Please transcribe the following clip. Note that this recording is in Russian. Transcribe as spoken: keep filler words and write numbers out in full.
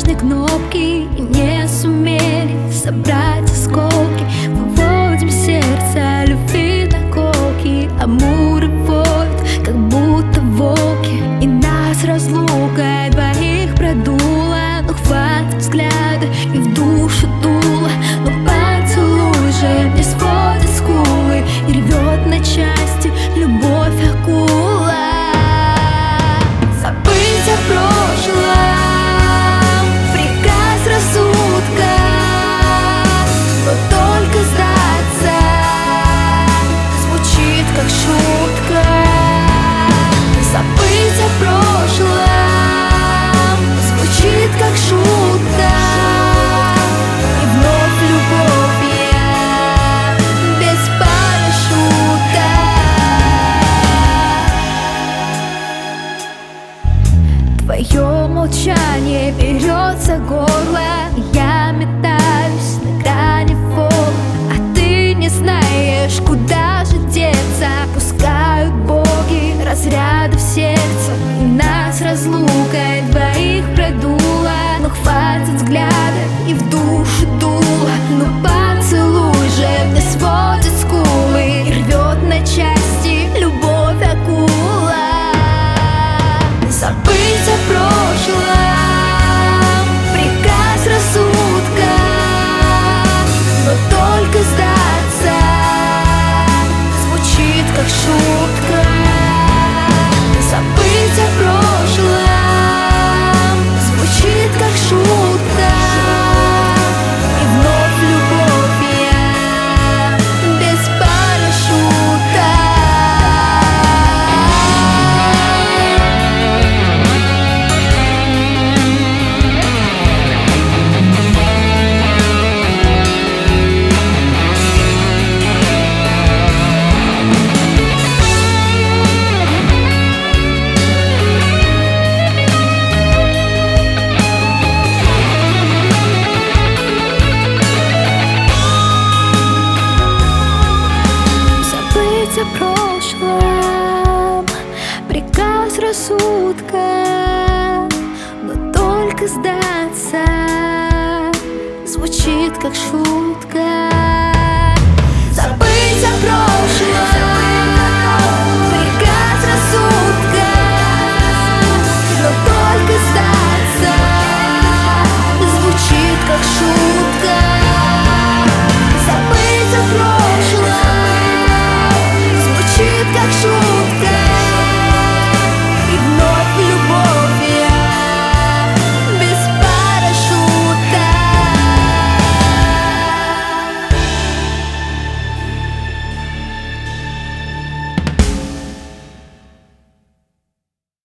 нажали кнопки и не сумели собрать осколки. Выводим сердце любви на колки, амуры воют, как будто волки. И нас разлука двоих продула, но хватит взгляда и в душу дуло. Но поцелуй же не сводит скулы и рвет на части любовь акула. Забыть о прошлом — приказ рассудка, но только сдаться звучит как шутка. Забыть о прошлом звучит как шутка. И вновь любовь я без парашюта. Твое молчание берет за горло, и я метаюсь на грани фола. А ты не знаешь, куда же деться. Пускают боги разряды в сердце, и нас разлука двоих продула. Но хватит взгляда и в душу дуло. Ну поцелуй же не сводит скулы и рвет на части любовь акула. Забыть о прошлом — приказ рассудка, но только сдаться звучит как шутка. Забыть о прошлом звучит как шутка. И вновь любовь я без парашюта. О прошлом — приказ рассудка, но только сдаться звучит как шутка.